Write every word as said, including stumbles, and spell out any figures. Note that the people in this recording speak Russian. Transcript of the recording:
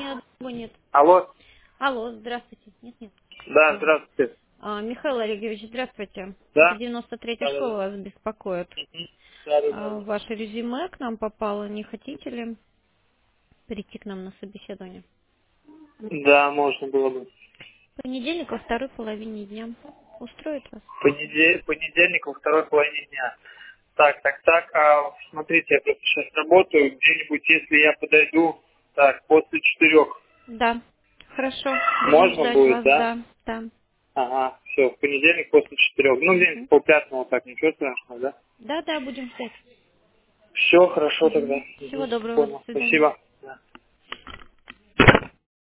Нет, его нет. Алло. Алло, здравствуйте. Нет, нет. Да, Алло. здравствуйте. А, Михаил Олегович, здравствуйте. Это Да? девяносто третья Да, да, да. школа вас беспокоит. Да, да, да, А, да. ваше резюме к нам попало. Не хотите ли прийти к нам на собеседование? Да, можно было бы. Понедельник во второй половине дня. Устроит вас? Понедель... Понедельник во второй половине дня. Так, так, так. А, смотрите, я просто сейчас работаю. Где-нибудь, если я подойду, так, после четырех, Да. Хорошо. Будем можно ждать будет, вас, да? да. Да. Ага, все, в понедельник после четырех. Ну, где-нибудь Мгм. полпятого, так, ничего страшного, да? Да, да, будем ждать. Все, хорошо тогда. Мгм. Всего Мгм, доброго. До понял. свидания. Спасибо. Да.